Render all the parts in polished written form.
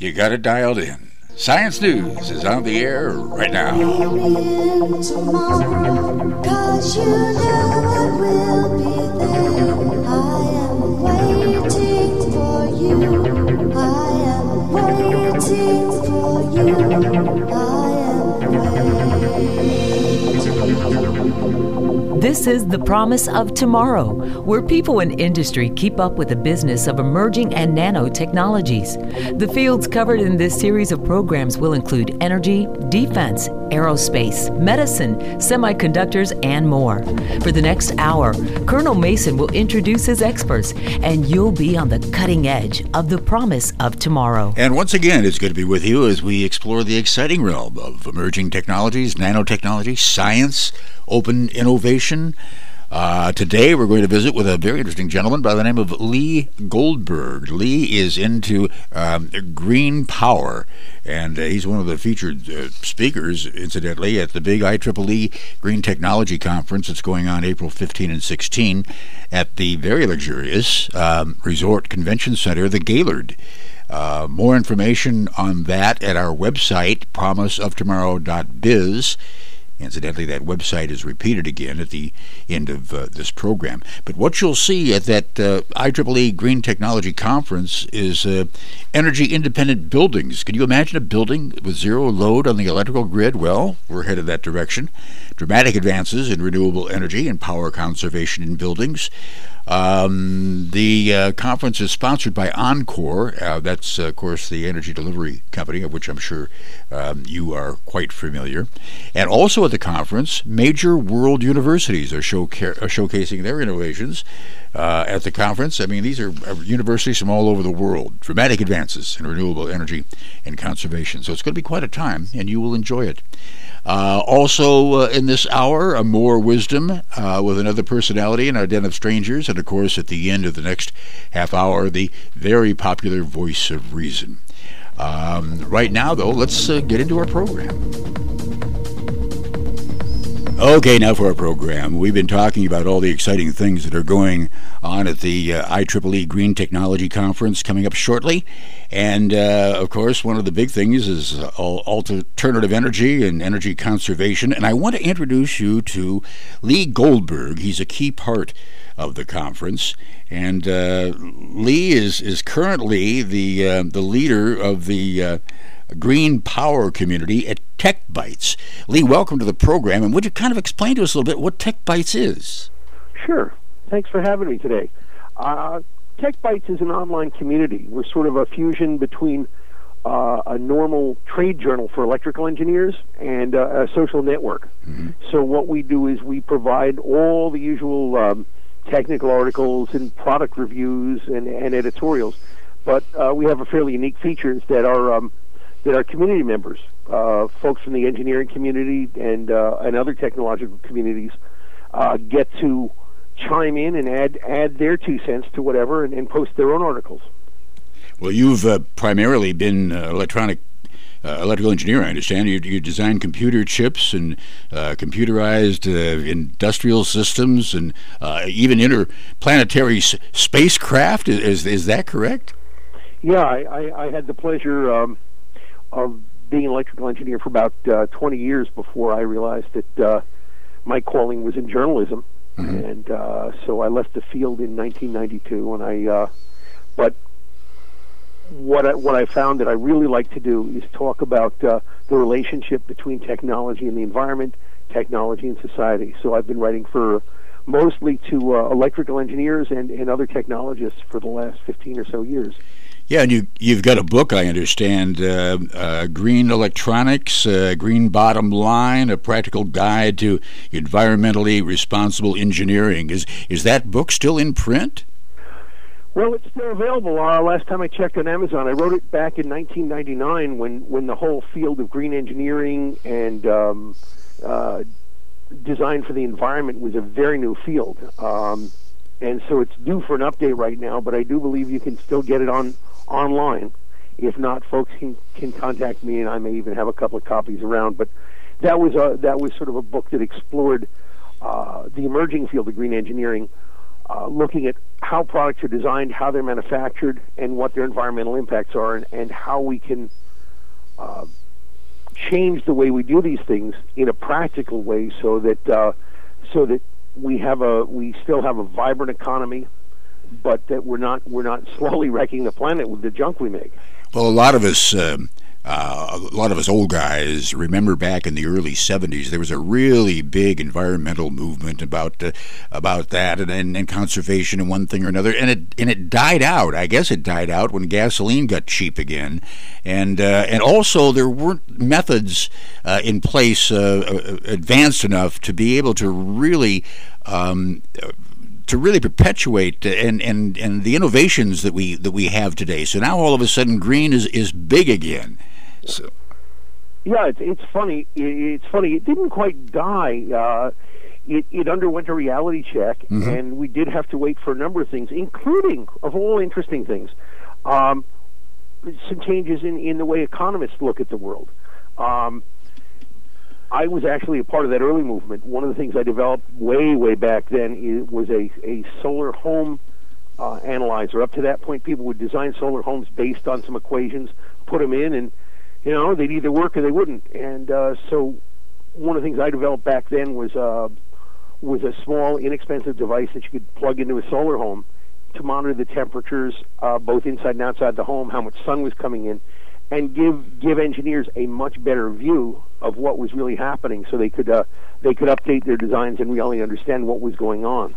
You got it dialed in. Science News is on the air right now. Tomorrow, 'cause you know I will be there. I am waiting for you. I am waiting for you. I am waiting. This is The Promise of Tomorrow, where people in industry keep up with the business of emerging and nanotechnologies. The fields covered in this series of programs will include energy, defense, aerospace, medicine, semiconductors, and more. For the next hour, Colonel Mason will introduce his experts, and you'll be on the cutting edge of the promise of tomorrow. And once again, it's good to be with you as we explore the exciting realm of emerging technologies, nanotechnology, science, open innovation. Today we're going to visit with a very interesting gentleman by the name of Lee Goldberg. Lee is into green power, and he's one of the featured speakers, incidentally, at the big IEEE Green Technology Conference that's going on April 15 and 16 at the very luxurious Resort Convention Center, the Gaylord. More information on that at our website, promiseoftomorrow.biz. Incidentally, that website is repeated again at the end of this program. But what you'll see at that IEEE Green Technology Conference is energy-independent buildings. Can you imagine a building with zero load on the electrical grid? Well, we're headed that direction. Dramatic advances in renewable energy and power conservation in buildings. The conference is sponsored by Encore. That's, of course, the energy delivery company, of which I'm sure you are quite familiar. And also at the conference, major world universities are showcasing their innovations at the conference. I mean, these are universities from all over the world. Dramatic advances in renewable energy and conservation. So it's going to be quite a time, and you will enjoy it. Also in this hour, more wisdom with another personality in our Den of Strangers, and of course at the end of the next half hour, the very popular Voice of Reason. Right now, though, let's get into our program. Okay, now for our program. We've been talking about all the exciting things that are going on at the IEEE Green Technology Conference coming up shortly. And, of course, one of the big things is alternative energy and energy conservation. And I want to introduce you to Lee Goldberg. He's a key part of the conference. And Lee is currently the leader of the green power community at TechBytes. Lee, welcome to the program, and would you kind of explain to us a little bit what TechBytes is? Sure. Thanks for having me today. TechBytes is an online community. We're sort of a fusion between a normal trade journal for electrical engineers and a social network. Mm-hmm. So what we do is we provide all the usual technical articles and product reviews and editorials, but we have a fairly unique features that our community members, folks from the engineering community and other technological communities, get to chime in and add their 2 cents to whatever and post their own articles. Well, you've primarily been electrical engineer, I understand. You design computer chips and computerized industrial systems and even interplanetary spacecraft. Is that correct? Yeah, I had the pleasure of being an electrical engineer for about 20 years before I realized that my calling was in journalism. Mm-hmm. And so I left the field in 1992, and but what I found that I really like to do is talk about the relationship between technology and the environment, technology and society. So I've been writing for mostly to electrical engineers and other technologists for the last 15 or so years. Yeah, and you've got a book, I understand, Green Electronics, Green Bottom Line, A Practical Guide to Environmentally Responsible Engineering. Is that book still in print? Well, it's still available. Last time I checked on Amazon, I wrote it back in 1999 when the whole field of green engineering and design for the environment was a very new field. And so it's due for an update right now, but I do believe you can still get it online. If not, folks can contact me, and I may even have a couple of copies around. But that was sort of a book that explored the emerging field of green engineering looking at how products are designed, how they're manufactured, and what their environmental impacts are, and how we can change the way we do these things in a practical way, so that we still have a vibrant economy, but that we're not slowly wrecking the planet with the junk we make. Well, a lot of us old guys remember back in the early '70s there was a really big environmental movement about that and conservation and one thing or another, and it died out. I guess it died out when gasoline got cheap again, and also there weren't methods in place advanced enough to be able to really perpetuate and the innovations that we have today. So now all of a sudden green is big again. So yeah, it's funny. It's funny. It didn't quite die. It underwent a reality check, and we did have to wait for a number of things, including, of all interesting things, some changes in the way economists look at the world. I was actually a part of that early movement. One of the things I developed way back then was a solar home analyzer. Up to that point, people would design solar homes based on some equations, put them in, and they'd either work or they wouldn't. And so one of the things I developed back then was a small, inexpensive device that you could plug into a solar home to monitor the temperatures, both inside and outside the home, how much sun was coming in, and give engineers a much better view of what was really happening, so they could update their designs and really understand what was going on.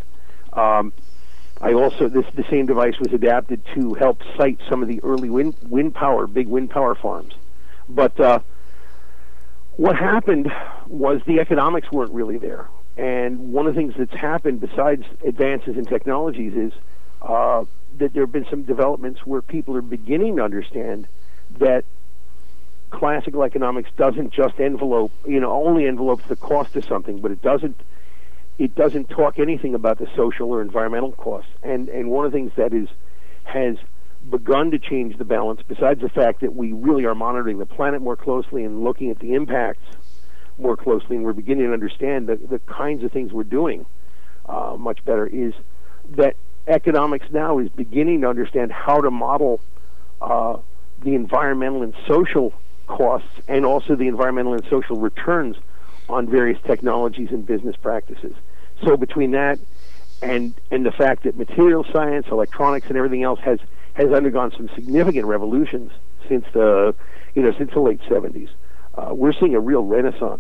I also the same device was adapted to help site some of the early big wind power farms. But what happened was the economics weren't really there, and one of the things that's happened besides advances in technologies is that there have been some developments where people are beginning to understand that classical economics doesn't just only envelopes the cost of something, but it doesn't talk anything about the social or environmental costs. And one of the things that has begun to change the balance, besides the fact that we really are monitoring the planet more closely and looking at the impacts more closely, and we're beginning to understand the kinds of things we're doing much better, is that economics now is beginning to understand how to model the environmental and social costs, and also the environmental and social returns on various technologies and business practices. So between that and the fact that material science, electronics, and everything else has undergone some significant revolutions since the late '70s, we're seeing a real renaissance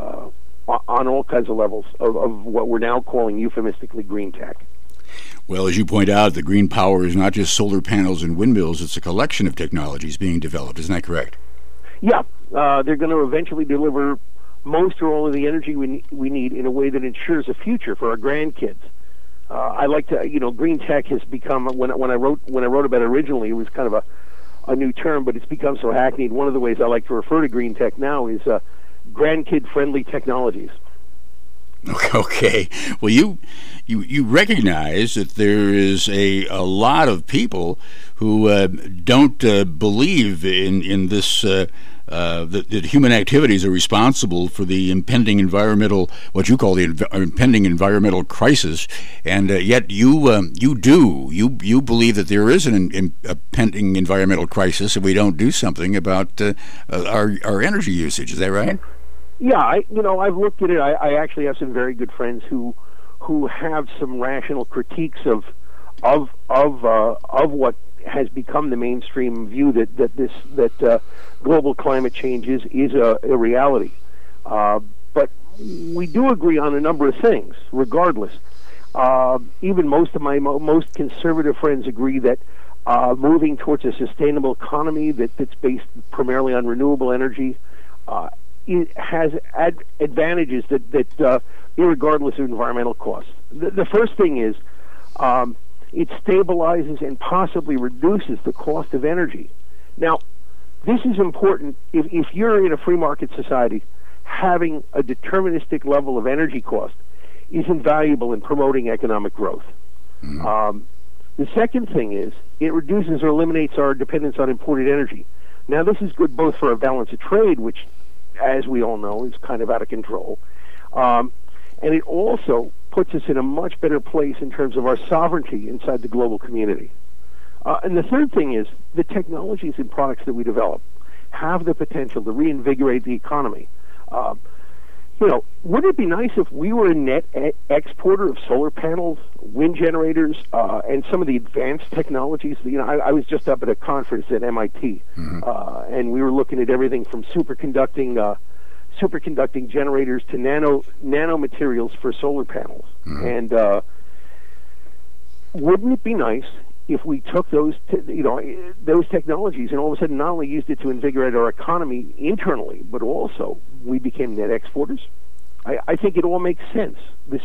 on all kinds of levels of what we're now calling euphemistically green tech. Well, as you point out, the green power is not just solar panels and windmills, it's a collection of technologies being developed. Isn't that correct? Yeah. They're going to eventually deliver most or all of the energy we need in a way that ensures a future for our grandkids. I like to, green tech has become, when I wrote about it originally, it was kind of a new term, but it's become so hackneyed. One of the ways I like to refer to green tech now is grandkid-friendly technologies. Okay. Well, you recognize that there is a lot of people who don't believe in this that human activities are responsible for the impending what you call the impending environmental crisis, and yet you believe that there is an impending environmental crisis if we don't do something about our energy usage. Is that right? Yeah, I've looked at it. I actually have some very good friends who have some rational critiques of what has become the mainstream view that global climate change is a reality. But we do agree on a number of things, regardless. Even most of my most conservative friends agree that moving towards a sustainable economy that's based primarily on renewable energy it has advantages that irregardless of environmental costs. The first thing is it stabilizes and possibly reduces the cost of energy. Now, this is important. If you're in a free market society, having a deterministic level of energy cost is invaluable in promoting economic growth. Mm-hmm. The second thing is it reduces or eliminates our dependence on imported energy. Now, this is good both for a balance of trade, which, as we all know, is kind of out of control. And it also puts us in a much better place in terms of our sovereignty inside the global community. And the third thing is the technologies and products that we develop have the potential to reinvigorate the economy. Wouldn't it be nice if we were a net exporter of solar panels, wind generators, and some of the advanced technologies? I was just up at a conference at MIT, and we were looking at everything from superconducting generators to nanomaterials for solar panels. And wouldn't it be nice if we took those technologies and all of a sudden not only used it to invigorate our economy internally, but also we became net exporters? I think it all makes sense. The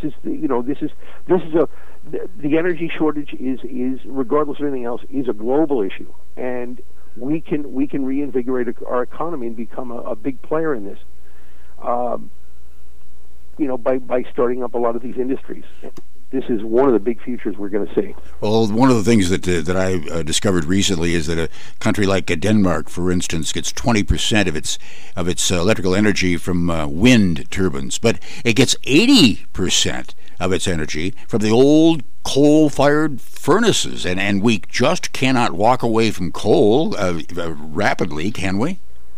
energy shortage is regardless of anything else is a global issue, and we can reinvigorate our economy and become a big player in this. By starting up a lot of these industries. This is one of the big futures we're going to see. Well, one of the things that I discovered recently is that a country like Denmark, for instance, gets 20% of its electrical energy from wind turbines, but it gets 80% of its energy from the old coal-fired furnaces, and we just cannot walk away from coal rapidly, can we?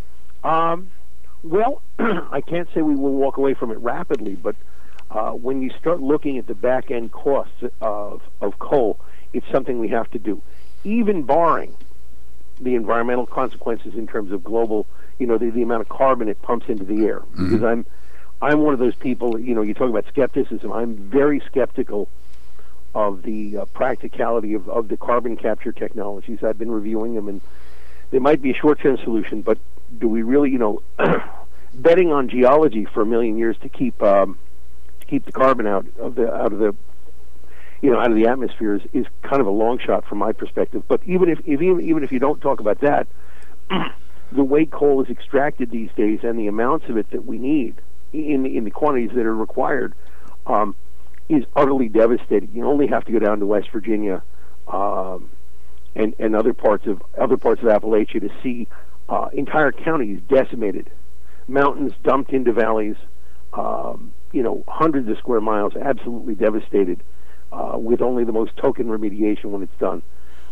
Well, I can't say we will walk away from it rapidly, but when you start looking at the back-end costs of coal, it's something we have to do, even barring the environmental consequences in terms of global, the amount of carbon it pumps into the air. Because I'm one of those people, you talk about skepticism, I'm very skeptical of the practicality of the carbon capture technologies. I've been reviewing them, and they might be a short-term solution, but do we really, betting on geology for 1 million years to keep the carbon out of the atmosphere is kind of a long shot from my perspective. But even if you don't talk about that, the way coal is extracted these days and the amounts of it that we need in the quantities that are required is utterly devastating. You only have to go down to West Virginia and other parts of Appalachia to see entire counties decimated, mountains dumped into valleys, hundreds of square miles absolutely devastated, with only the most token remediation when it's done.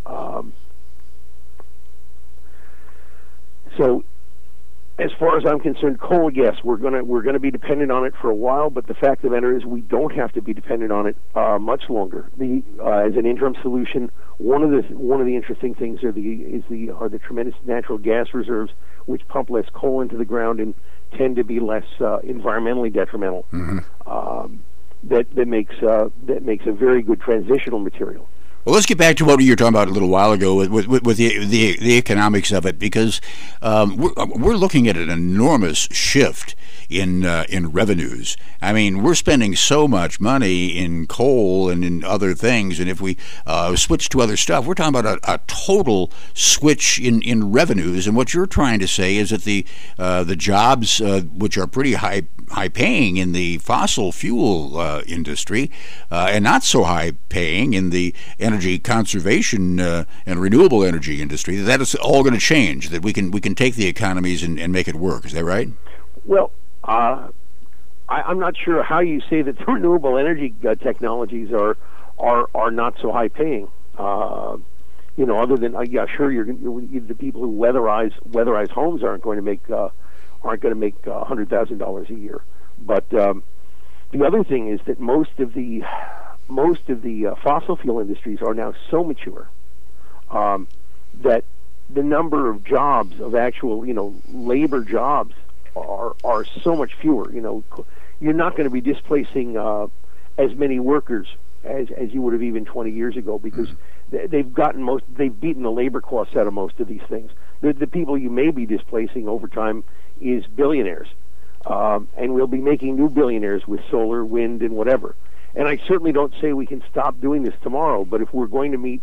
So, as far as I'm concerned, coal, yes, we're gonna be dependent on it for a while. But the fact of the matter is, we don't have to be dependent on it much longer. As an interim solution, one of the interesting things are the tremendous natural gas reserves, which pump less coal into the ground and tend to be less environmentally detrimental. That makes a very good transitional material. Well, let's get back to what you were talking about a little while ago with the economics of it, because we're looking at an enormous shift in revenues. I mean, we're spending so much money in coal and in other things, and if we switch to other stuff, we're talking about a total switch in revenues. And what you're trying to say is that the jobs, which are pretty high paying in the fossil fuel industry, and not so high paying in the energy conservation and renewable energy industry, that is all going to change. That we can take the economies and make it work. Is that right? Well, I'm not sure how you say that the renewable energy technologies are not so high paying. Other than sure, the people who weatherize homes aren't going to make $100,000 a year. But the other thing is that most of the fossil fuel industries are now so mature that the number of jobs, of actual labor jobs, are so much fewer. You're not going to be displacing as many workers as you would have even 20 years ago, because they've beaten the labor costs out of most of these things. The people you may be displacing over time is billionaires, and we'll be making new billionaires with solar, wind, and whatever. And I certainly don't say we can stop doing this tomorrow, but if we're going to meet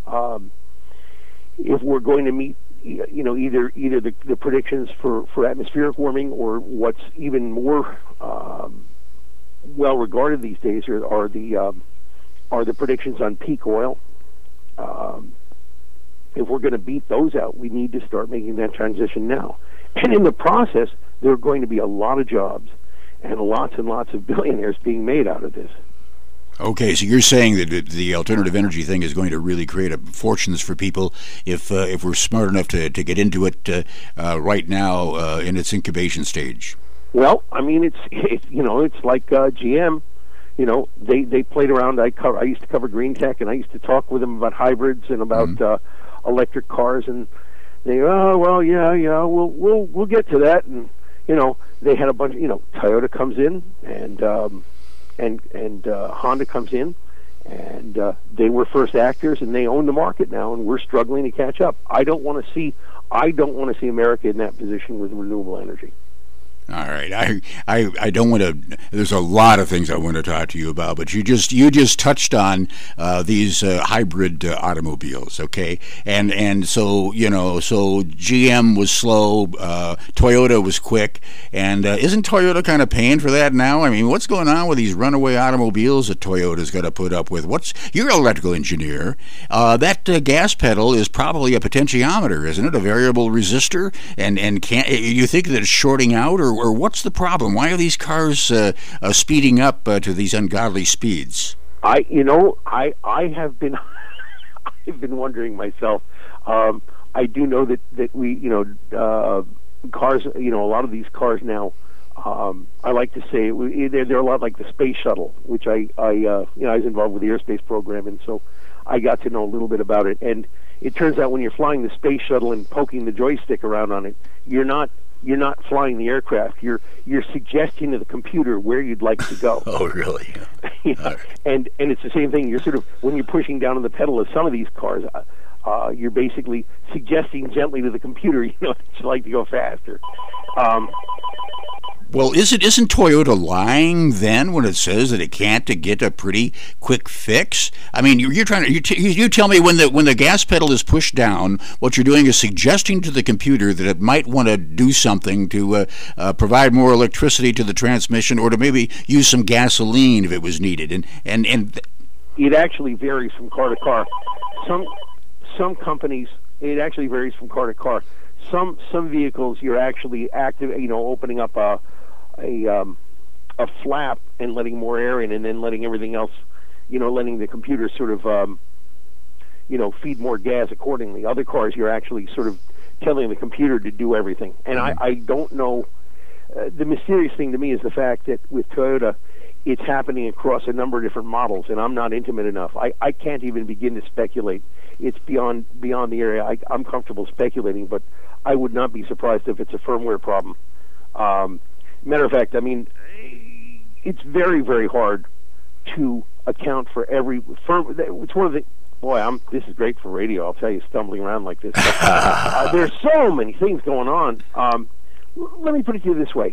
either the predictions for atmospheric warming, or what's even more well regarded these days are the predictions on peak oil. If we're going to beat those out, we need to start making that transition now. And in the process, there are going to be a lot of jobs and lots of billionaires being made out of this. Okay, so you're saying that the alternative energy thing is going to really create fortunes for people if we're smart enough to get into it right now in its incubation stage. Well, I mean, it's like GM. They played around. I used to cover Green Tech, and I used to talk with them about hybrids and about electric cars, and they we'll get to that. And they had a bunch. Toyota comes in, and Honda comes in, and they were first actors, and they own the market now, and we're struggling to catch up. I don't want to see America in that position with renewable energy. All right, I don't want to. There's a lot of things I want to talk to you about, but you just touched on these hybrid automobiles, okay? And so so GM was slow, Toyota was quick, and isn't Toyota kind of paying for that now? I mean, what's going on with these runaway automobiles that Toyota's got to put up with? You're an electrical engineer. That gas pedal is probably a potentiometer, isn't it? A variable resistor, and can't you think that it's shorting out or what's the problem? Why are these cars speeding up to these ungodly speeds? I have been I've been wondering myself. I do know that we cars, a lot of these cars now. I like to say they're a lot like the space shuttle, which I was involved with the airspace program, and so I got to know a little bit about it. And it turns out when you're flying the space shuttle and poking the joystick around on it, you're not flying the aircraft. You're suggesting to the computer where you'd like to go. Oh, really? Right. And it's the same thing. You're sort of, when you're pushing down on the pedal of some of these cars, you're basically suggesting gently to the computer, that you'd like to go faster. Well, isn't Toyota lying then when it says that it can't get a pretty quick fix? I mean, you're trying to you tell me when the gas pedal is pushed down, what you're doing is suggesting to the computer that it might want to do something to provide more electricity to the transmission, or to maybe use some gasoline if it was needed. And it actually varies from car to car. Some companies, it actually varies from car to car. Some vehicles, you're actually opening up a flap and letting more air in, and then letting everything else, letting the computer sort of, feed more gas accordingly. Other cars, you're actually sort of telling the computer to do everything. And I don't know. The mysterious thing to me is the fact that with Toyota, it's happening across a number of different models, and I'm not intimate enough. I can't even begin to speculate. It's beyond the area. I'm comfortable speculating, but I would not be surprised if it's a firmware problem. Matter of fact, I mean, it's very, very hard to account for every firm. It's one of the this is great for radio. I'll tell you, stumbling around like this. There's so many things going on. Let me put it to you this way: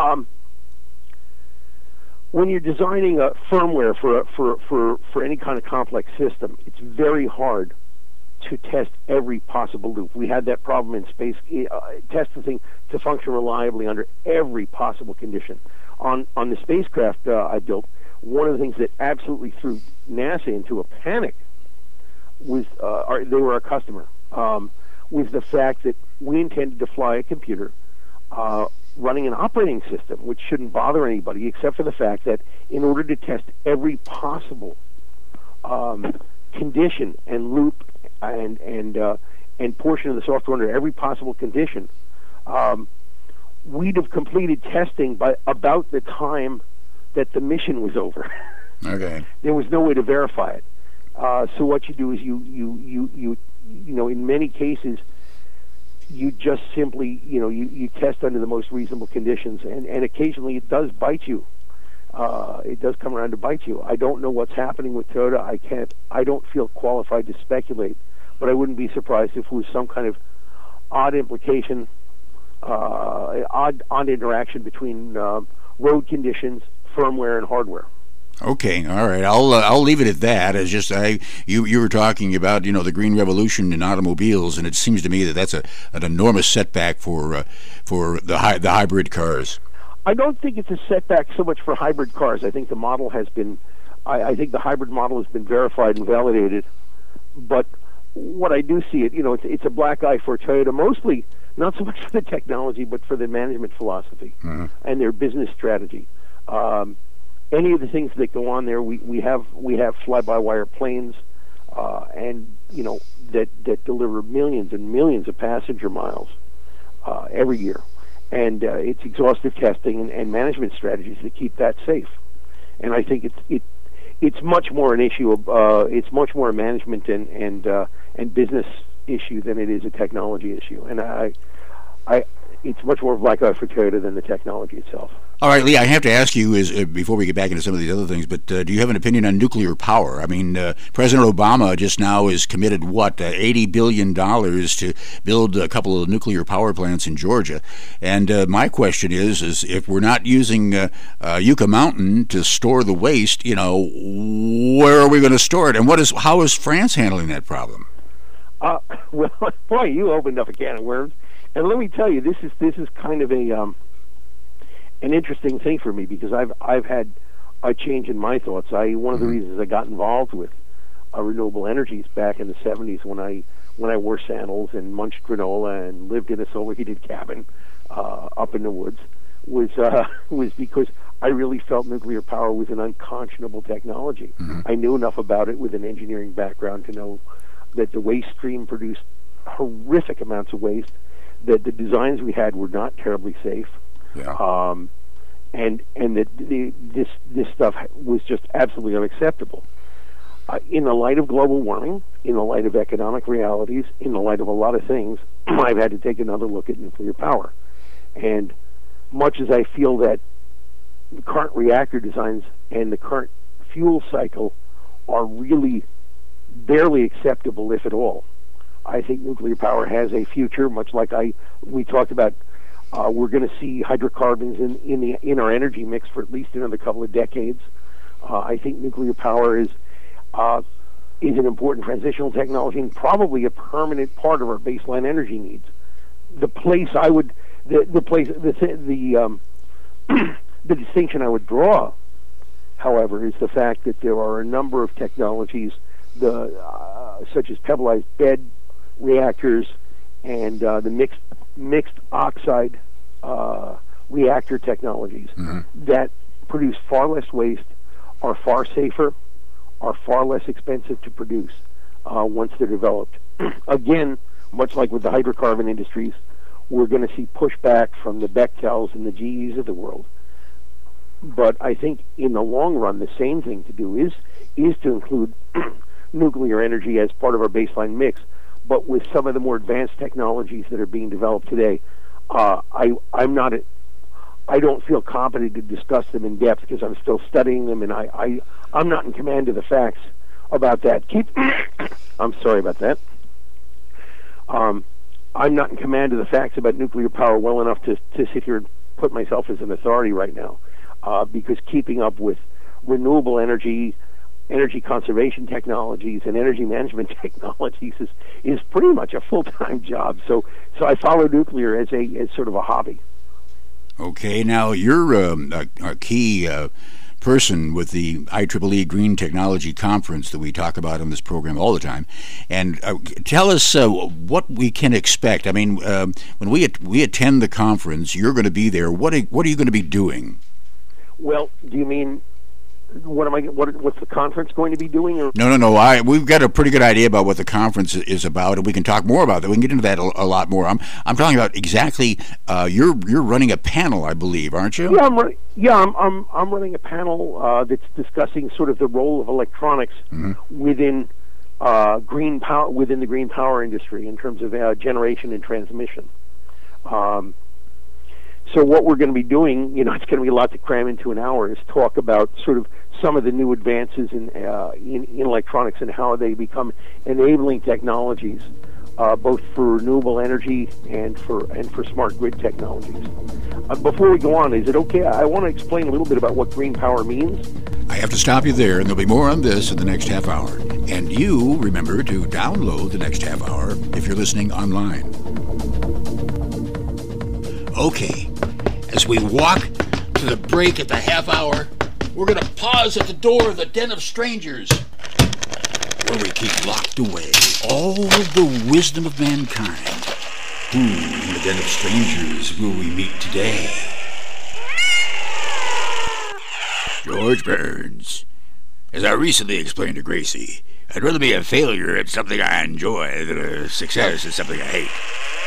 when you're designing a firmware for any kind of complex system, it's very hard to test every possible loop. We had that problem in space. Test the thing to function reliably under every possible condition. On the spacecraft I built, one of the things that absolutely threw NASA into a panic was they were our customer. Was the fact that we intended to fly a computer running an operating system, which shouldn't bother anybody, except for the fact that in order to test every possible condition and loop and portion of the software under every possible condition, we'd have completed testing by about the time that the mission was over. Okay. There was no way to verify it. So what you do is you in many cases you just simply you test under the most reasonable conditions, and occasionally it does bite you. It does come around to bite you. I don't know what's happening with Toyota. I don't feel qualified to speculate, but I wouldn't be surprised if it was some kind of odd implication, odd interaction between road conditions, firmware, and hardware. Okay, all right. I'll leave it at that. As just you were talking about the green revolution in automobiles, and it seems to me that that's an enormous setback for the hybrid cars. I don't think it's a setback so much for hybrid cars. I think the model has been. I think the hybrid model has been verified and validated. But what I do see it's a black eye for Toyota, mostly not so much for the technology, but for the management philosophy and their business strategy. any of the things that go on there, we have fly-by-wire planes, and that deliver millions and millions of passenger miles every year, and it's exhaustive testing and management strategies to keep that safe. And I think it's much more an issue of it's much more a management and business issue than it is a technology issue. And it's much more of Black Eye for Toyota than the technology itself. All right, Lee, I have to ask you, before we get back into some of these other things, but do you have an opinion on nuclear power? I mean, President Obama just now has committed, $80 billion to build a couple of nuclear power plants in Georgia. And my question is if we're not using Yucca Mountain to store the waste, where are we going to store it? And how is France handling that problem? Well, boy, you opened up a can of worms. And let me tell you, this is kind of an interesting thing for me, because I've had a change in my thoughts. One of the reasons I got involved with renewable energies back in the 70s when I wore sandals and munched granola and lived in a solar heated cabin up in the woods was because I really felt nuclear power was an unconscionable technology. Mm-hmm. I knew enough about it with an engineering background to know that the waste stream produced horrific amounts of waste, that the designs we had were not terribly safe. Yeah. And that this stuff was just absolutely unacceptable. In the light of global warming, in the light of economic realities, in the light of a lot of things, I've had to take another look at nuclear power. And much as I feel that the current reactor designs and the current fuel cycle are really barely acceptable, if at all, I think nuclear power has a future, much like we talked about. We're going to see hydrocarbons in our energy mix for at least another couple of decades. I think nuclear power is an important transitional technology and probably a permanent part of our baseline energy needs. The distinction I would draw, however, is the fact that there are a number of technologies, such as pebbleized bed reactors and the mixed oxide reactor technologies that produce far less waste, are far safer, are far less expensive to produce once they're developed. Again, much like with the hydrocarbon industries, we're going to see pushback from the Bechtels and the GEs of the world. But I think in the long run, the same thing to do is to include nuclear energy as part of our baseline mix, but with some of the more advanced technologies that are being developed today. I don't feel competent to discuss them in depth because I'm still studying them, and I'm not in command of the facts about that. I'm sorry about that. I'm not in command of the facts about nuclear power well enough to sit here and put myself as an authority right now, because keeping up with renewable energy conservation technologies and energy management technologies is pretty much a full-time job. So I follow nuclear as sort of a hobby. Okay, now you're a key person with the IEEE Green Technology Conference that we talk about on this program all the time. And tell us what we can expect. I mean, when we attend the conference, you're going to be there. What are you going to be doing? Well, do you mean what's the conference going to be doing? Or? No. We've got a pretty good idea about what the conference is about, and we can talk more about that. We can get into that a lot more. I'm talking about exactly. You're running a panel, I believe, aren't you? Yeah, I'm running a panel that's discussing sort of the role of electronics within green power, within the green power industry in terms of generation and transmission. So what we're going to be doing, it's going to be a lot to cram into an hour, is talk about sort of some of the new advances in electronics and how they become enabling technologies, both for renewable energy and for smart grid technologies. Before we go on, is it okay? I want to explain a little bit about what green power means. I have to stop you there, and there'll be more on this in the next half hour. And you remember to download the next half hour if you're listening online. Okay, as we walk to the break at the half hour, we're going to pause at the door of the Den of Strangers, where we keep locked away all the wisdom of mankind. Who in the Den of Strangers will we meet today? George Burns. As I recently explained to Gracie, I'd rather be a failure at something I enjoy than a success at something I hate.